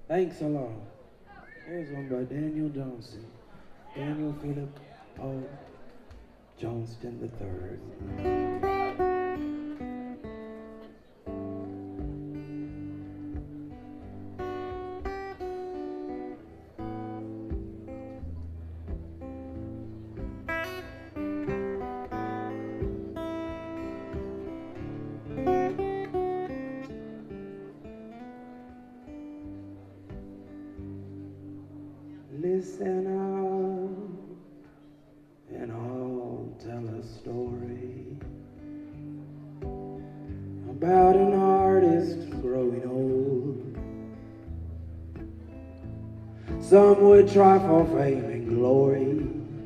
Thanks a lot. Here's one by Daniel Johnson. Daniel Philip Paul Johnston III. Listen up and I'll tell a story about an artist growing old. Some would try for fame and glory,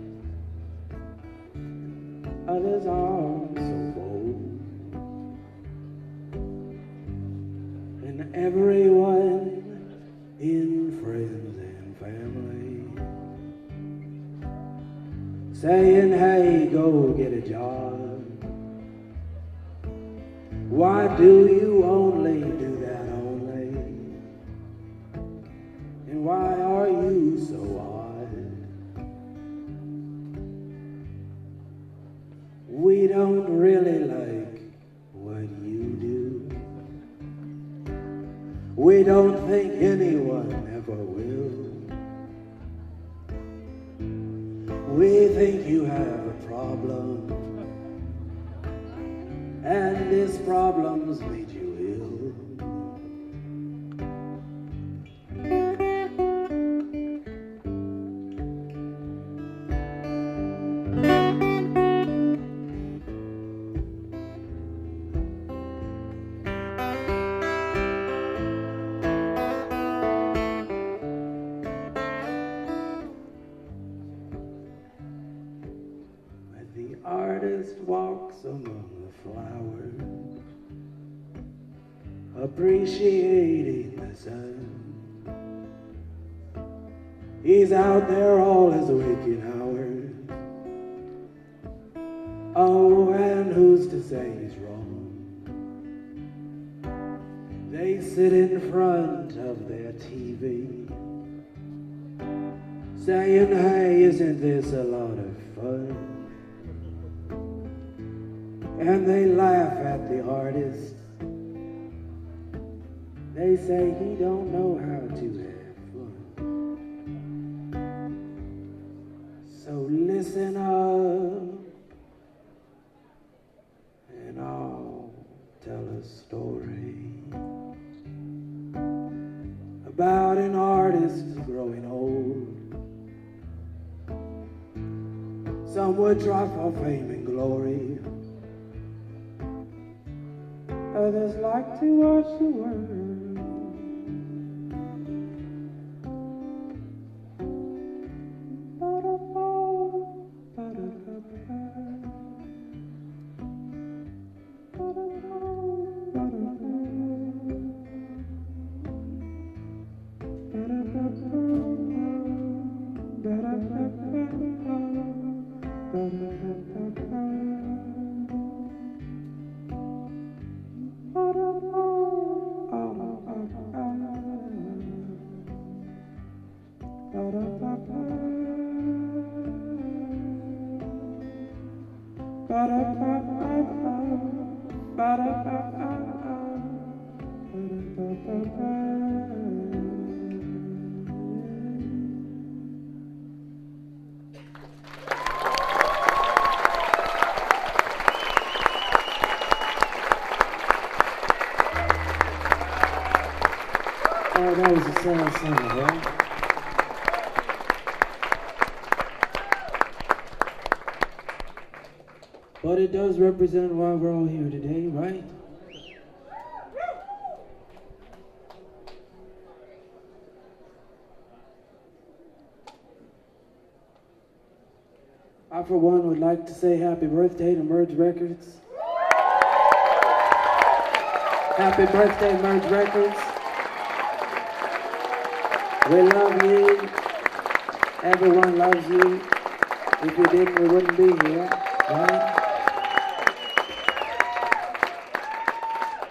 others aren't so bold. And everyone in friends and family saying, hey, go get a job. Why do you only do that only? And why are you so odd? We don't really like what you do. We don't think anyone ever will. We think you have a problem, and this problem's made you ill. The artist walks among the flowers, appreciating the sun. He's out there all his waking hours. Oh, and who's to say he's wrong? They sit in front of their TV, saying, hey, isn't this a lot of fun? And they laugh at the artist. They say he don't know how to have fun. So listen up and I'll tell a story about an artist growing old. Some would try for fame and glory, others like to watch the world. Oh, that was a sad song, right? But it does represent why we're all here today, right? I, for one, would like to say happy birthday to Merge Records. Happy birthday, Merge Records. We love you. Everyone loves you. If you didn't, we wouldn't be here, right?